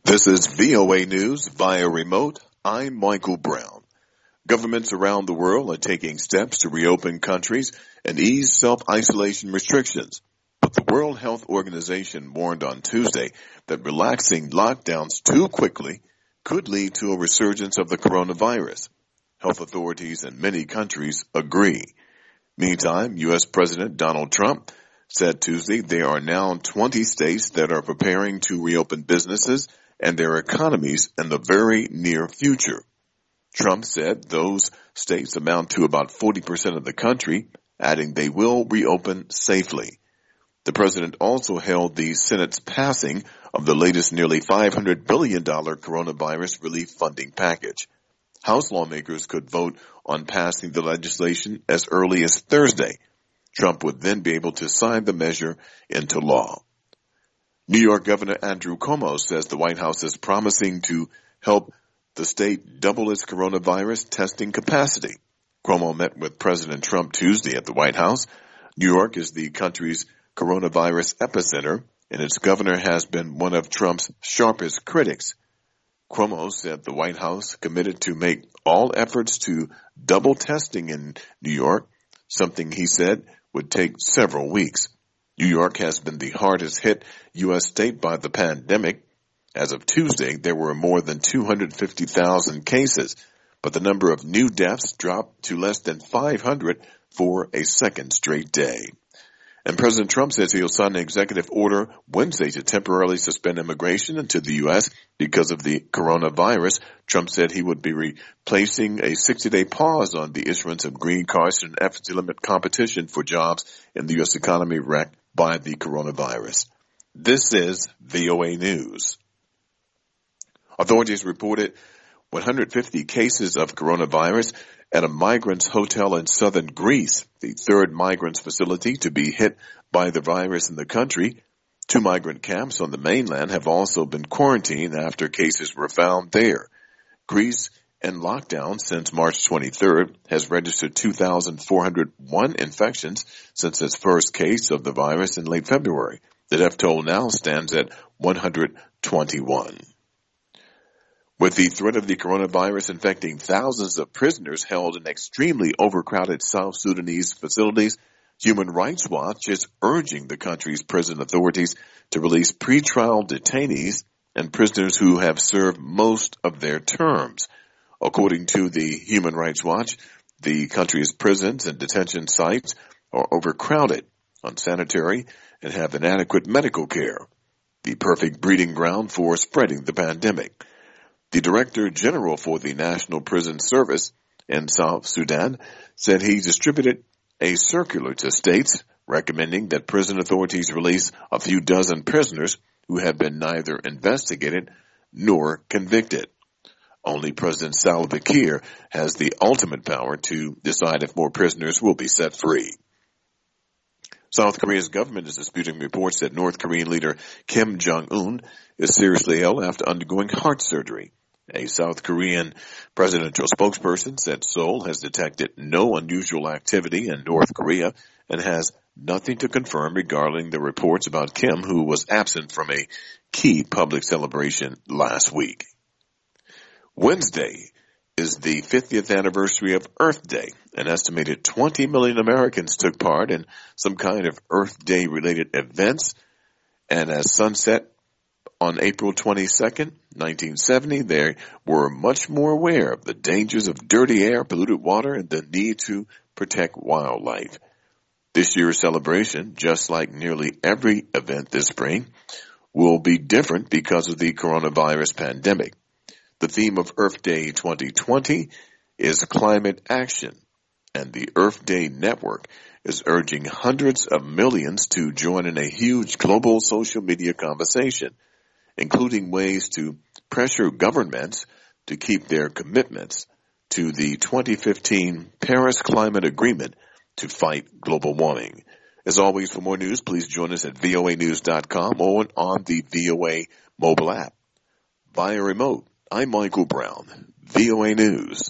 This is VOA News via remote. I'm Michael Brown. Governments around the world are taking steps to reopen countries and ease self-isolation restrictions. But the World Health Organization warned on Tuesday that relaxing lockdowns too quickly could lead to a resurgence of the coronavirus. Health authorities in many countries agree. Meantime, U.S. President Donald Trump said Tuesday there are now 20 states that are preparing to reopen businesses and their economies in the very near future. Trump said those states amount to about 40% of the country, adding they will reopen safely. The president also held the Senate's passing of the latest nearly $500 billion coronavirus relief funding package. House lawmakers could vote on passing the legislation as early as Thursday. Trump would then be able to sign the measure into law. New York Governor Andrew Cuomo says the White House is promising to help the state double its coronavirus testing capacity. Cuomo met with President Trump Tuesday at the White House. New York is the country's coronavirus epicenter, and its governor has been one of Trump's sharpest critics. Cuomo said the White House committed to make all efforts to double testing in New York, something he said would take several weeks. New York has been the hardest hit U.S. state by the pandemic. As of Tuesday, there were more than 250,000 cases, but the number of new deaths dropped to less than 500 for a second straight day. And President Trump says he'll sign an executive order Wednesday to temporarily suspend immigration into the U.S. because of the coronavirus. Trump said he would be replacing a 60-day pause on the issuance of green cards in an effort to limit competition for jobs in the U.S. economy wrecked by the coronavirus. This is VOA News. Authorities reported 150 cases of coronavirus at a migrants' hotel in southern Greece, the third migrants' facility to be hit by the virus in the country. 2 migrant camps on the mainland have also been quarantined after cases were found there. Greece, in lockdown since March 23rd, has registered 2,401 infections since its first case of the virus in late February. The death toll now stands at 121. With the threat of the coronavirus infecting thousands of prisoners held in extremely overcrowded South Sudanese facilities, Human Rights Watch is urging the country's prison authorities to release pretrial detainees and prisoners who have served most of their terms. According to the Human Rights Watch, the country's prisons and detention sites are overcrowded, unsanitary, and have inadequate medical care, the perfect breeding ground for spreading the pandemic. The Director General for the National Prison Service in South Sudan said he distributed a circular to states recommending that prison authorities release a few dozen prisoners who have been neither investigated nor convicted. Only President Salva Kiir has the ultimate power to decide if more prisoners will be set free. South Korea's government is disputing reports that North Korean leader Kim Jong-un is seriously ill after undergoing heart surgery. A South Korean presidential spokesperson said Seoul has detected no unusual activity in North Korea and has nothing to confirm regarding the reports about Kim, who was absent from a key public celebration last week. Wednesday is the 50th anniversary of Earth Day. An estimated 20 million Americans took part in some kind of Earth Day-related events, and as sunset on April 22nd, 1970, they were much more aware of the dangers of dirty air, polluted water, and the need to protect wildlife. This year's celebration, just like nearly every event this spring, will be different because of the coronavirus pandemic. The theme of Earth Day 2020 is climate action, and the Earth Day Network is urging hundreds of millions to join in a huge global social media conversation, including ways to pressure governments to keep their commitments to the 2015 Paris Climate Agreement to fight global warming. As always, for more news, please join us at voanews.com or on the VOA mobile app. Via remote, I'm Michael Brown, VOA News.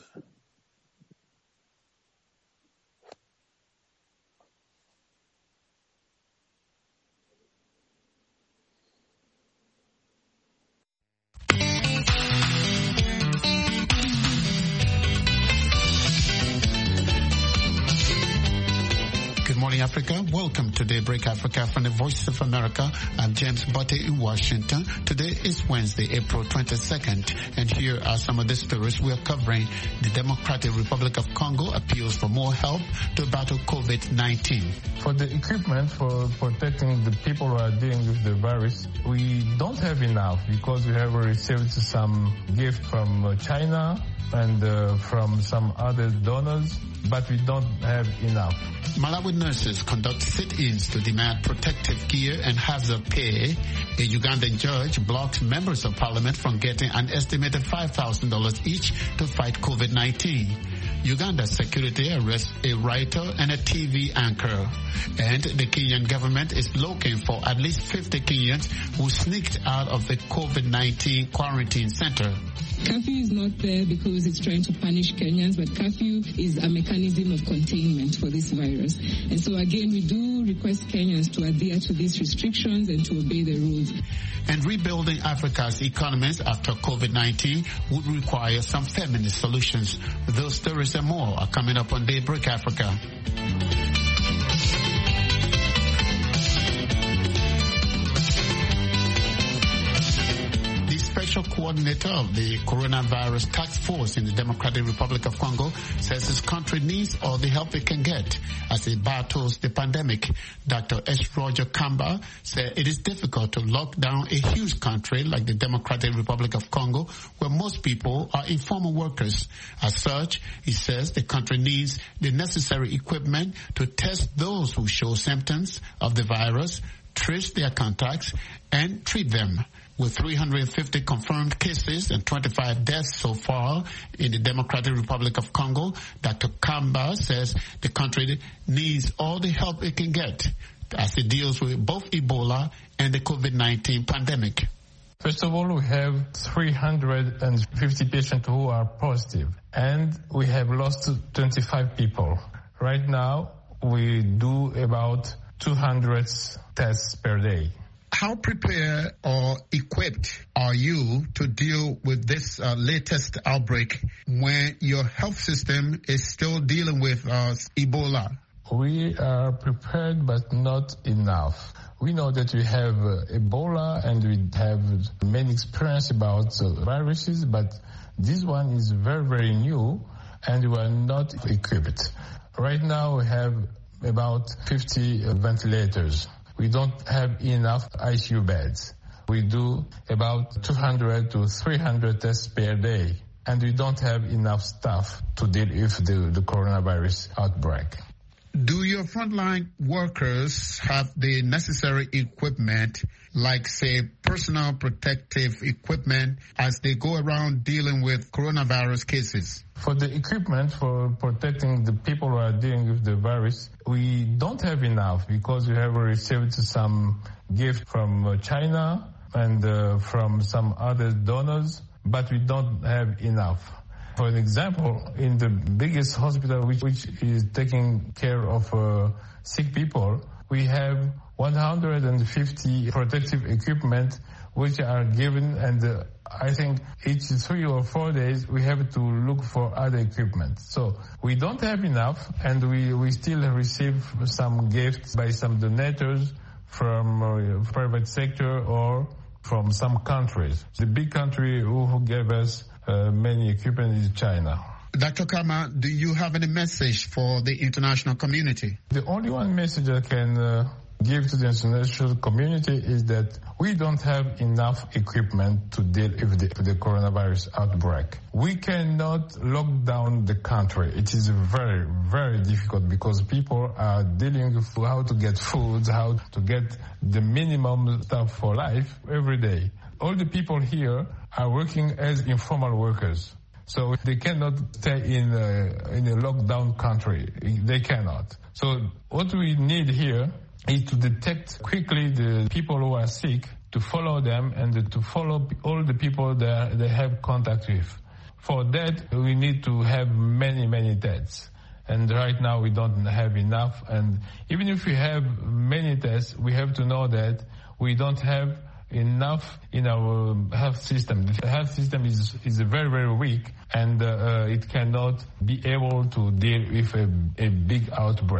Africa. Welcome to Daybreak Africa from the Voice of America. I'm James Botte in Washington. Today is Wednesday, April 22nd, and here are some of the stories we are covering. The Democratic Republic of Congo appeals for more help to battle COVID-19. For the equipment for protecting the people who are dealing with the virus, we don't have enough because we have received some gift from China and from some other donors, but we don't have enough. Malawi nurses conduct sit-ins to demand protective gear and hazard pay. A Ugandan judge blocked members of parliament from getting an estimated $5,000 each to fight COVID-19. Uganda's security arrests a writer and a TV anchor. And the Kenyan government is looking for at least 50 Kenyans who sneaked out of the COVID-19 quarantine center. Curfew is not there because it's trying to punish Kenyans, but curfew is a mechanism of containment for this virus. And so again, we do request Kenyans to adhere to these restrictions and to obey the rules. And rebuilding Africa's economies after COVID-19 would require some feminist solutions. Those stories and more are coming up on Daybreak Africa. Special coordinator of the coronavirus task force in the Democratic Republic of Congo says his country needs all the help it can get as it battles the pandemic. Dr. S. Roger Kamba said it is difficult to lock down a huge country like the Democratic Republic of Congo, where most people are informal workers. As such, he says the country needs the necessary equipment to test those who show symptoms of the virus, trace their contacts, and treat them. With 350 confirmed cases and 25 deaths so far in the Democratic Republic of Congo, Dr. Kamba says the country needs all the help it can get as it deals with both Ebola and the COVID-19 pandemic. First of all, we have 350 patients who are positive, and we have lost 25 people. Right now, we do about 200 tests per day. How prepared or equipped are you to deal with this latest outbreak when your health system is still dealing with Ebola? We are prepared, but not enough. We know that we have Ebola and we have many experience about viruses, but this one is very, very new and we are not equipped. Right now we have about 50 ventilators. We don't have enough ICU beds. We do about 200 to 300 tests per day, and we don't have enough staff to deal with the coronavirus outbreak. Do your frontline workers have the necessary equipment, like, say, personal protective equipment, as they go around dealing with coronavirus cases? For the equipment for protecting the people who are dealing with the virus, we don't have enough because we have received some gift from China and from some other donors, but we don't have enough. For example, in the biggest hospital which is taking care of sick people, we have 150 protective equipment which are given, and I think each 3 or 4 days we have to look for other equipment. So we don't have enough, and we still receive some gifts by some donors from private sector or from some countries. The big country who gave us many equipment is China. Dr. Kama, do you have any message for the international community? The only one message I can give to the international community is that we don't have enough equipment to deal with the coronavirus outbreak. We cannot lock down the country. It is very, very difficult because people are dealing with how to get food, how to get the minimum stuff for life every day. All the people here are working as informal workers. So they cannot stay in a lockdown country. They cannot. So what we need here is to detect quickly the people who are sick, to follow them, and to follow all the people that they have contact with. For that, we need to have many, many tests. And right now we don't have enough. And even if we have many tests, we have to know that we don't have enough in our health system. The health system is very, very weak, and it cannot be able to deal with a big outbreak.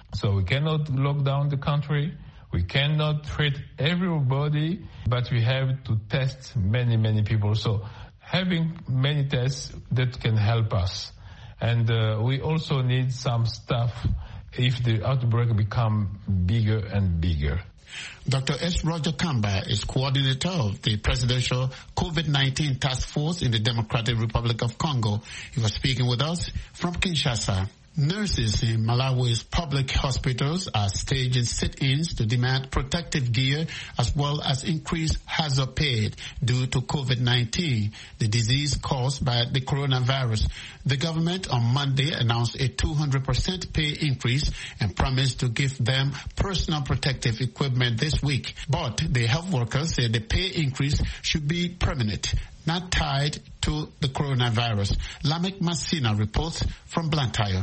So we cannot lock down the country. We cannot treat everybody, but we have to test many people. So having many tests, that can help us. And we also need some stuff if the outbreak become bigger and bigger. Dr. S. Roger Kamba is coordinator of the Presidential COVID-19 Task Force in the Democratic Republic of Congo. He was speaking with us from Kinshasa. Nurses in Malawi's public hospitals are staging sit-ins to demand protective gear as well as increased hazard pay due to COVID-19, the disease caused by the coronavirus. The government on Monday announced a 200% pay increase and promised to give them personal protective equipment this week. But the health workers say the pay increase should be permanent, not tied to the coronavirus. Lamek Masina reports from Blantyre.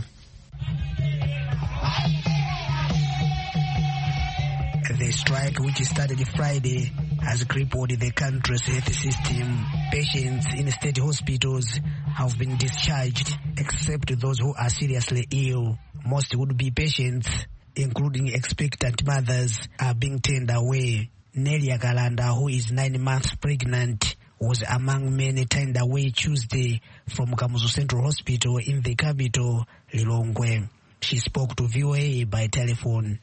The strike, which started Friday, has crippled the country's health system. Patients in state hospitals have been discharged, except those who are seriously ill. Most would-be patients, including expectant mothers, are being turned away. Nelia Galanda, who is 9 months pregnant, was among many turned away Tuesday from Kamuzu Central Hospital in the capital, Lilongwe. She spoke to VOA by telephone.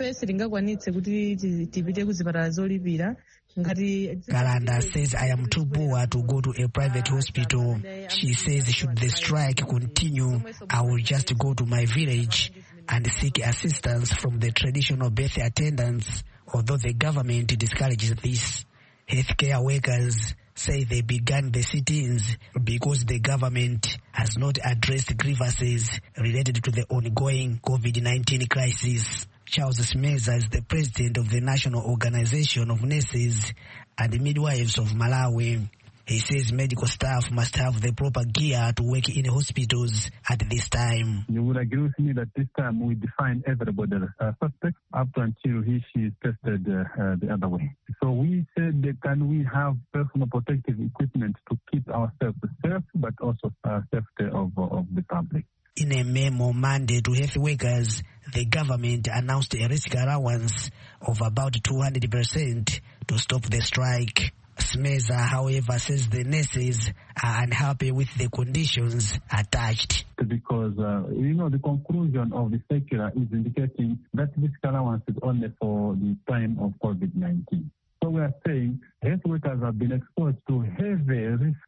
Galanda says, I am too poor to go to a private hospital. She says, should the strike continue, I will just go to my village and seek assistance from the traditional birth attendants, although the government discourages this. Healthcare workers say they began the sit-ins because the government has not addressed grievances related to the ongoing COVID-19 crisis. Charles Smeza is the president of the National Organization of Nurses and Midwives of Malawi. He says medical staff must have the proper gear to work in hospitals at this time. You would agree with me that this time we define everybody as suspect up until she is tested the other way. So we said that can we have personal protective equipment to keep ourselves safe, but also safety of the public. In a memo Monday to health workers, the government announced a risk allowance of about 200% to stop the strike. Smeza, however, says the nurses are unhappy with the conditions attached. Because, the conclusion of the circular is indicating that this allowance is only for the time of COVID-19. So we are saying health workers have been exposed to heavy risks,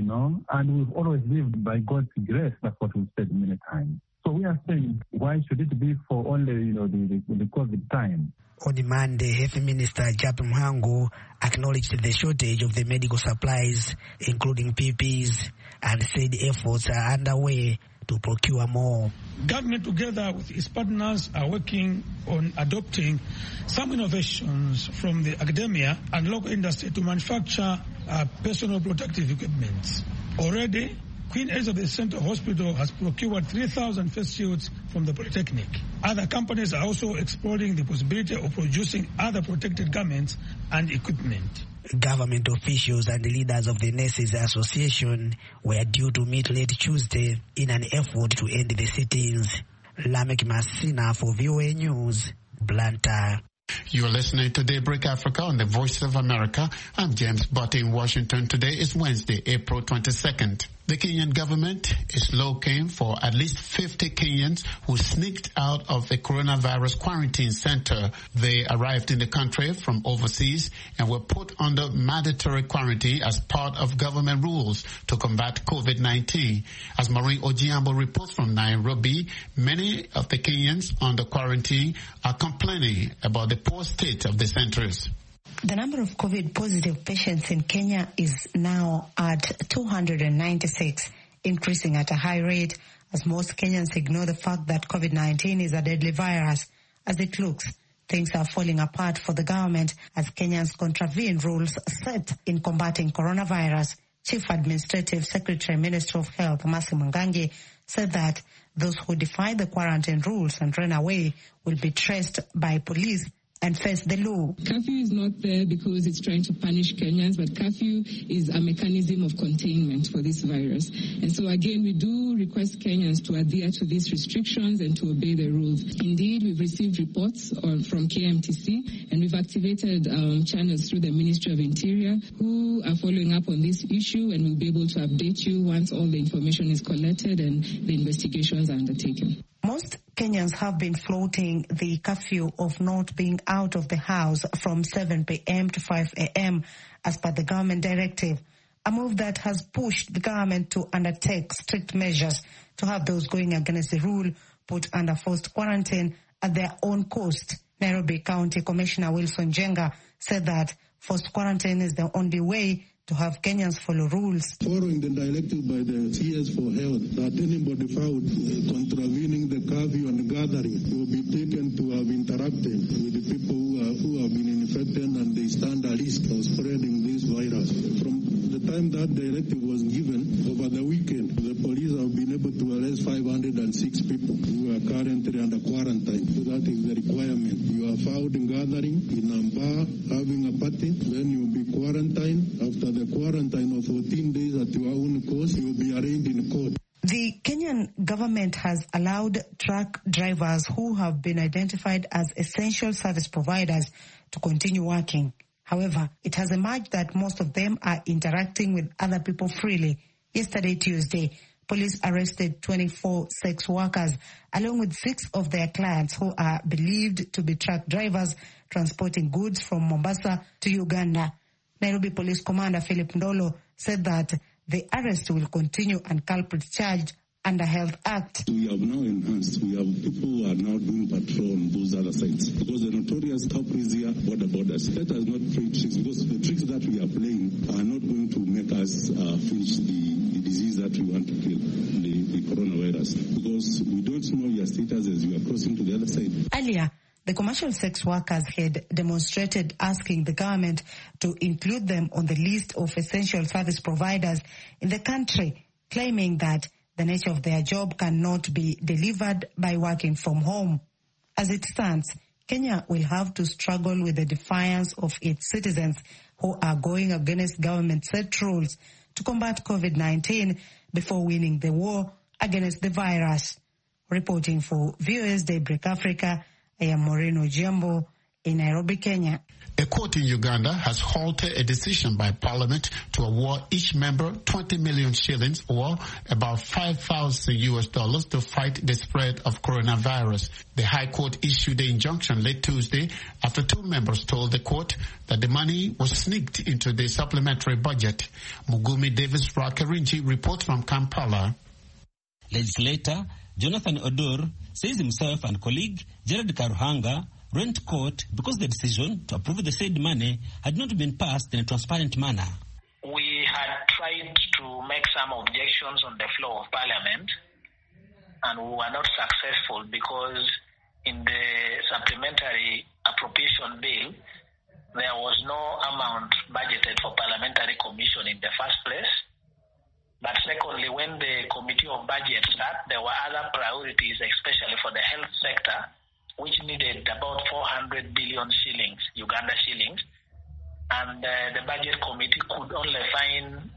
and we've always lived by God's grace. That's what we've said many times. So we are saying, why should it be for only, the COVID time? On Monday, Health Minister Jaap Mhango acknowledged the shortage of the medical supplies, including PPEs, and said efforts are underway to procure more. Government, together with its partners, are working on adopting some innovations from the academia and local industry to manufacture personal protective equipment. Already, Queen Elizabeth Central Hospital has procured 3,000 face shields from the Polytechnic. Other companies are also exploring the possibility of producing other protected garments and equipment. Government officials and the leaders of the Nurses Association were due to meet late Tuesday in an effort to end the sit-ins. Lamek Masina for VOA News, Blantyre. You are listening to Daybreak Africa on the Voice of America. I'm James Butte in Washington. Today is Wednesday, April 22nd. The Kenyan government is looking for at least 50 Kenyans who sneaked out of a coronavirus quarantine center. They arrived in the country from overseas and were put under mandatory quarantine as part of government rules to combat COVID-19. As Maureen Ojiambo reports from Nairobi, many of the Kenyans under quarantine are complaining about the poor state of the centers. The number of COVID-positive patients in Kenya is now at 296, increasing at a high rate as most Kenyans ignore the fact that COVID-19 is a deadly virus. As it looks, things are falling apart for the government as Kenyans contravene rules set in combating coronavirus. Chief Administrative Secretary, Minister of Health, Mercy Mwangangi, said that those who defy the quarantine rules and run away will be traced by police and face the law. Curfew is not there because it's trying to punish Kenyans, but curfew is a mechanism of containment for this virus. And so again, we do request Kenyans to adhere to these restrictions and to obey the rules. Indeed, we've received reports from KMTC, and we've activated channels through the Ministry of Interior who are following up on this issue, and we'll be able to update you once all the information is collected and the investigations are undertaken. Most Kenyans have been floating the curfew of not being out of the house from 7 p.m. to 5 a.m. as per the government directive, a move that has pushed the government to undertake strict measures to have those going against the rule put under forced quarantine at their own cost. Nairobi County Commissioner Wilson Jenga said that forced quarantine is the only way to have Kenyans follow rules. Following the directive by the CS for Health that anybody found contravening the curfew and gathering will be taken to have interacted with the people who have been infected and they stand a risk of spreading this virus. From the time that directive was given, over the weekend, the police have been able to arrest 506 people who are currently under quarantine. So that is the requirement. You are found in gathering in a bar, having a party, then you will be quarantined. After the quarantine of 14 days at your own cost, you will be arraigned in court. The Kenyan government has allowed truck drivers who have been identified as essential service providers to continue working. However, it has emerged that most of them are interacting with other people freely. Yesterday, Tuesday, police arrested 24 sex workers along with 6 of their clients who are believed to be truck drivers transporting goods from Mombasa to Uganda. Nairobi Police Commander Philip Ndolo said that the arrest will continue and culprits charged under Health Act. We have now enhanced. We have people who are now doing patrol on those other sites because the notorious culprits here borders. Let us not play tricks because the tricks that we are playing are not going to make us finish the disease that we want to kill, the coronavirus, because we don't know your status as you are crossing to the other side. Earlier, the commercial sex workers had demonstrated asking the government to include them on the list of essential service providers in the country, claiming that the nature of their job cannot be delivered by working from home. As it stands, Kenya will have to struggle with the defiance of its citizens who are going against government-set rules to combat COVID-19 before winning the war against the virus. Reporting for VOS Daybreak Africa, I am Maureen Ojiambo in Nairobi, Kenya. A court in Uganda has halted a decision by Parliament to award each member 20 million shillings or about $5,000 to fight the spread of coronavirus. The High Court issued the injunction late Tuesday after 2 members told the court that the money was sneaked into the supplementary budget. Mugumi Davis Rakarinji reports from Kampala. Legislator Jonathan Odor says himself and colleague Gerard Karuhanga went to court because the decision to approve the said money had not been passed in a transparent manner. We had tried to make some objections on the floor of Parliament, and we were not successful because in the supplementary appropriation bill, there was no amount budgeted for parliamentary commission in the first place. But secondly, when the Committee of Budget sat, there were other priorities, especially for the health sector, which needed about 400 billion shillings, Uganda shillings. And the Budget Committee could only find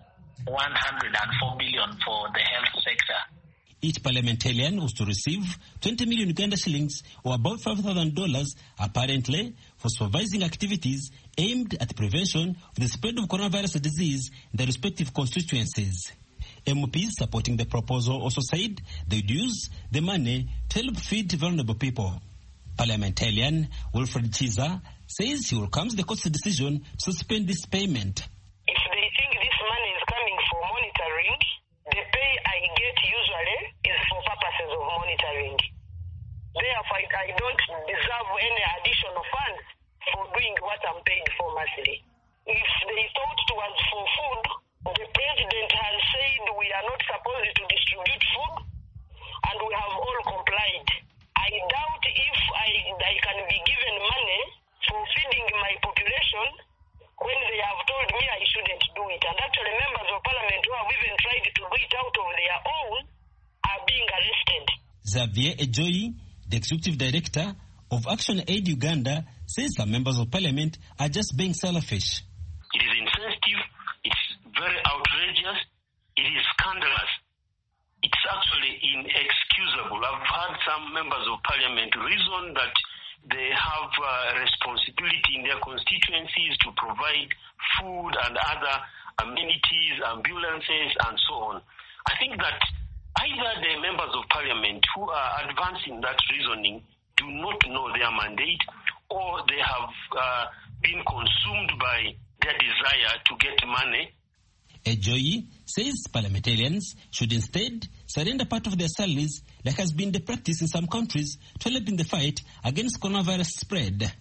104 billion for the health sector. Each parliamentarian was to receive 20 million Uganda shillings or about $5,000 apparently for supervising activities aimed at the prevention of the spread of coronavirus disease in their respective constituencies. MPs supporting the proposal also said they'd use the money to help feed vulnerable people. Parliamentarian Wilfred Chiza says he welcomes the court's decision to suspend this payment. If they think this money is coming for monitoring, the pay I get usually is for purposes of monitoring. Therefore, I don't deserve any additional funds for doing what I'm paid for monthly. If they thought it was for food, the president has said we are not supposed to distribute food, and we have all complied. I doubt if I can be given money for feeding my population when they have told me I shouldn't do it. And actually members of parliament who have even tried to do it out of their own are being arrested. Xavier Ejoyi, the executive director of Action Aid Uganda, says some members of parliament are just being selfish. It is insensitive, it's very outrageous, it is scandalous. It's actually inexcusable. I've heard some members of parliament reason that they have a responsibility in their constituencies to provide food and other amenities, ambulances, and so on. I think that either the members of parliament who are advancing that reasoning do not know their mandate, or they have been consumed by their desire to get money. Ejoyi says parliamentarians should instead surrender part of their salaries, like has been the practice in some countries, to help in the fight against coronavirus spread.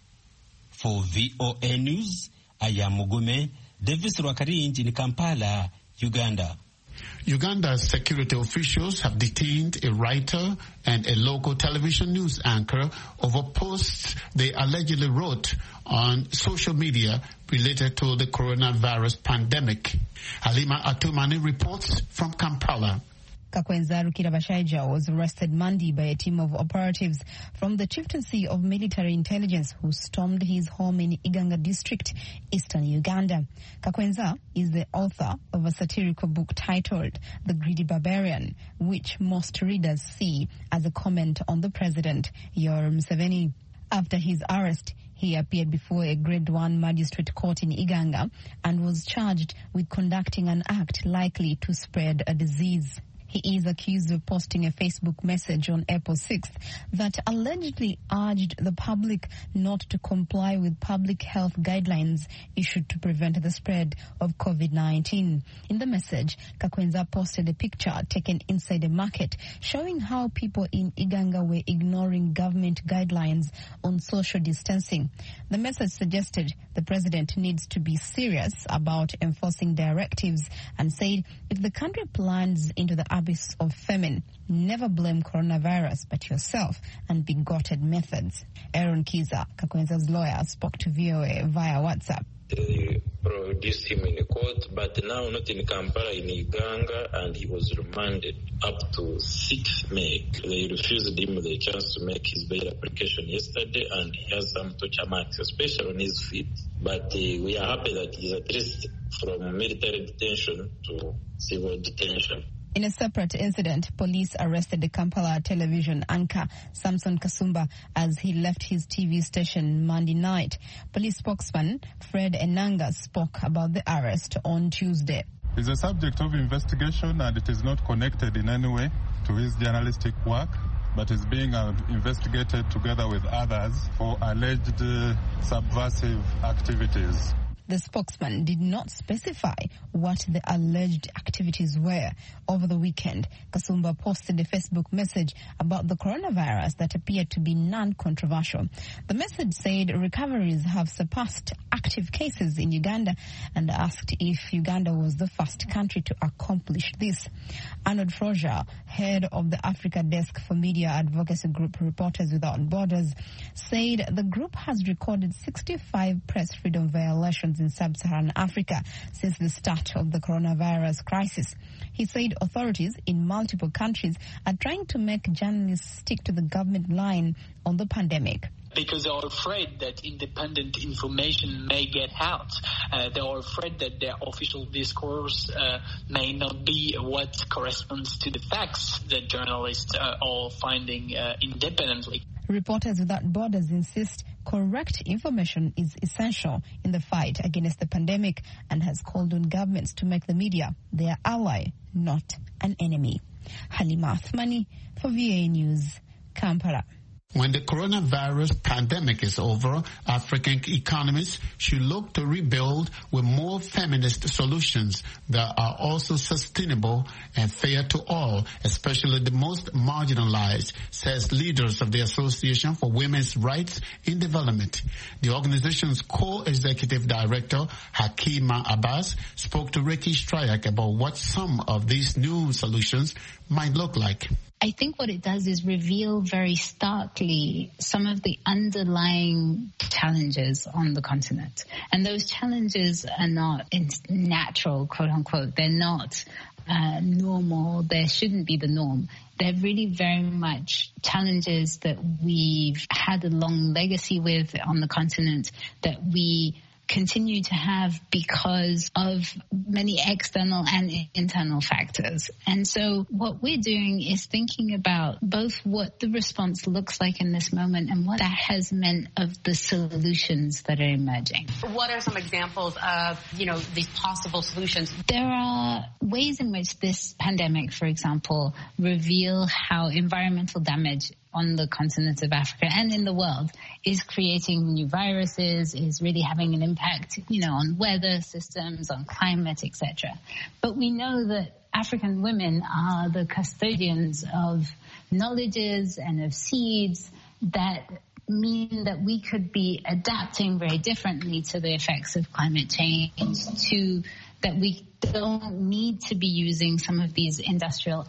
For VOA News, I am Mugume Davis Rwakarinji in Kampala, Uganda. Uganda's security officials have detained a writer and a local television news anchor over posts they allegedly wrote on social media related to the coronavirus pandemic. Halima Atumani reports from Kampala. Kakwenza Rukirabashaija was arrested Monday by a team of operatives from the Chieftaincy of Military Intelligence who stormed his home in Iganga district, eastern Uganda. Kakwenza is the author of a satirical book titled The Greedy Barbarian, which most readers see as a comment on the president, Yoweri Museveni. After his arrest, he appeared before a Grade 1 magistrate court in Iganga and was charged with conducting an act likely to spread a disease. He is accused of posting a Facebook message on April 6th that allegedly urged the public not to comply with public health guidelines issued to prevent the spread of COVID-19. In the message, Kakwenza posted a picture taken inside a market showing how people in Iganga were ignoring government guidelines on social distancing. The message suggested the president needs to be serious about enforcing directives and said if the country plunges into the abyss of famine, never blame coronavirus but yourself and bigoted methods. Aaron Kiza, Kakwenza's lawyer, spoke to VOA via WhatsApp. They produced him in court, but now not in Kampala, in Iganga, and he was remanded up to 6th May. They refused him the chance to make his bail application yesterday, and he has some torture marks, especially on his feet. But we are happy that he's at least from military detention to civil detention. In a separate incident, police arrested the Kampala television anchor Samson Kasumba as he left his TV station Monday night. Police spokesman Fred Enanga spoke about the arrest on Tuesday. He's a subject of investigation and it is not connected in any way to his journalistic work, but is being investigated together with others for alleged subversive activities. The spokesman did not specify what the alleged activities were. Over the weekend, Kasumba posted a Facebook message about the coronavirus that appeared to be non-controversial. The message said recoveries have surpassed active cases in Uganda and asked if Uganda was the first country to accomplish this. Arnold Froger, head of the Africa Desk for media advocacy group Reporters Without Borders, said the group has recorded 65 press freedom violations in sub-Saharan Africa since the start of the coronavirus crisis. He said authorities in multiple countries are trying to make journalists stick to the government line on the pandemic. Because they are afraid that independent information may get out. They are afraid that their official discourse may not be what corresponds to the facts that journalists are finding independently. Reporters Without Borders insist correct information is essential in the fight against the pandemic and has called on governments to make the media their ally, not an enemy. Halima Athmani for VOA News, Kampala. When the coronavirus pandemic is over, African economies should look to rebuild with more feminist solutions that are also sustainable and fair to all, especially the most marginalized, says leaders of the Association for Women's Rights in Development. The organization's co-executive director, Hakima Abbas, spoke to Ricky Stryak about what some of these new solutions might look like. I think what it does is reveal very starkly some of the underlying challenges on the continent. And those challenges are not natural, quote unquote. They're not normal. They shouldn't be the norm. They're really very much challenges that we've had a long legacy with on the continent, that we continue to have because of many external and internal factors. And so what we're doing is thinking about both what the response looks like in this moment and what that has meant of the solutions that are emerging. What are some examples of, these possible solutions? There are ways in which this pandemic, for example, reveal how environmental damage on the continent of Africa and in the world is creating new viruses, is really having an impact, on weather systems, on climate, etc. But we know that African women are the custodians of knowledges and of seeds that mean that we could be adapting very differently to the effects of climate change, to that we don't need to be using some of these industrial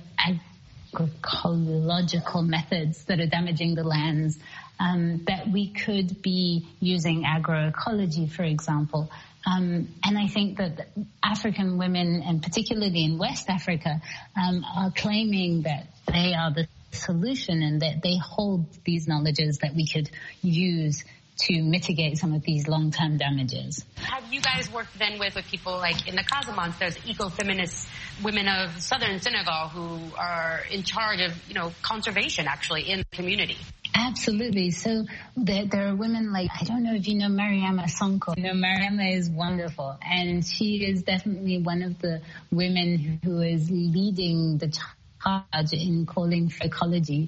agroecological methods that are damaging the lands, that we could be using agroecology, for example. And I think that African women, and particularly in West Africa, are claiming that they are the solution and that they hold these knowledges that we could use to mitigate some of these long-term damages. Have you guys worked then with people like in the Casamance, there's eco-feminist women of southern Senegal who are in charge of, conservation actually in the community? Absolutely. So there are women like, I don't know if you know Mariama Sonko. Mariama is wonderful, and she is definitely one of the women who is leading the charge in calling for ecology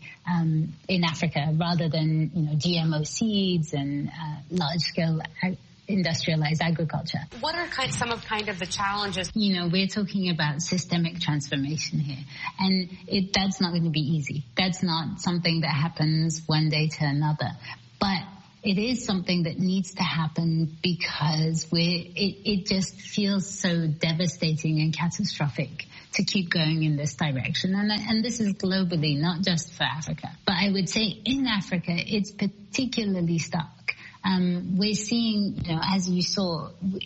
in Africa rather than GMO seeds and large-scale industrialized agriculture. What are some of the challenges? We're talking about systemic transformation here, and that's not going to be easy. That's not something that happens one day to another, but it is something that needs to happen because it just feels so devastating and catastrophic to keep going in this direction. And this is globally, not just for Africa. But I would say in Africa, it's particularly stark. We're seeing, as you saw,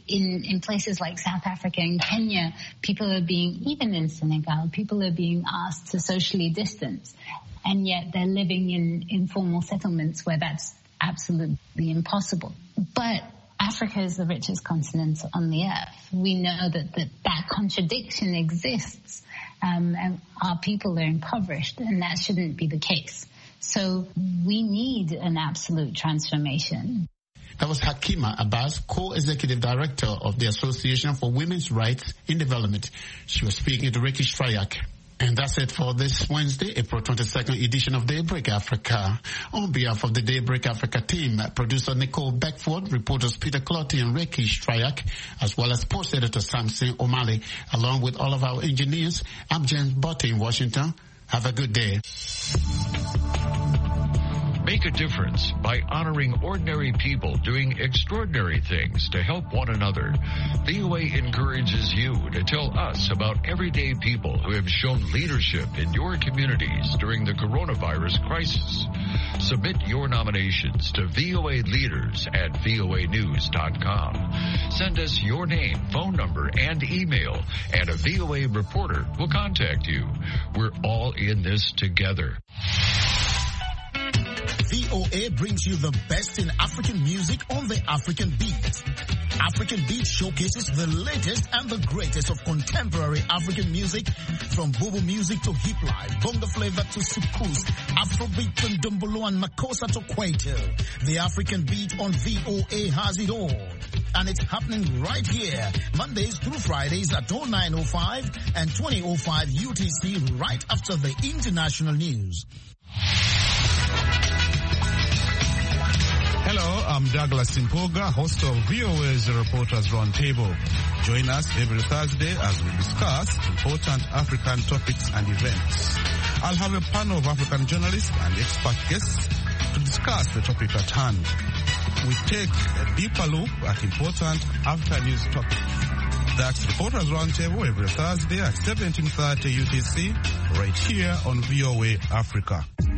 in places like South Africa and Kenya, people are being, even in Senegal, people are being asked to socially distance. And yet they're living in informal settlements where that's absolutely impossible. But Africa is the richest continent on the earth. We know that contradiction exists, and our people are impoverished, and that shouldn't be the case. So we need an absolute transformation. That was Hakima Abbas, co-executive director of the Association for Women's Rights in Development. She was speaking to Ricky Strayak. And that's it for this Wednesday, April 22nd edition of Daybreak Africa. On behalf of the Daybreak Africa team, producer Nicole Beckford, reporters Peter Clotty and Ricky Strayak, as well as post editor Samson O'Malley, along with all of our engineers, I'm James Botte in Washington. Have a good day. Make a difference by honoring ordinary people doing extraordinary things to help one another. VOA encourages you to tell us about everyday people who have shown leadership in your communities during the coronavirus crisis. Submit your nominations to VOA Leaders at voanews.com. Send us your name, phone number, and email, and a VOA reporter will contact you. We're all in this together. VOA brings you the best in African music on the African Beat. African Beat showcases the latest and the greatest of contemporary African music, from Bobo music to hip life, bonga flavor to soukous, Afrobeat from Dumbolo and Makossa to Kwaito. The African Beat on VOA has it all. And it's happening right here, Mondays through Fridays at 09:05 and 20:05 UTC, right after the international news. Hello, I'm Douglas Simpoga, host of VOA's Reporters Roundtable. Join us every Thursday as we discuss important African topics and events. I'll have a panel of African journalists and expert guests to discuss the topic at hand. We take a deeper look at important African news topics. That's Reporters Roundtable every Thursday at 17:30 UTC, right here on VOA Africa.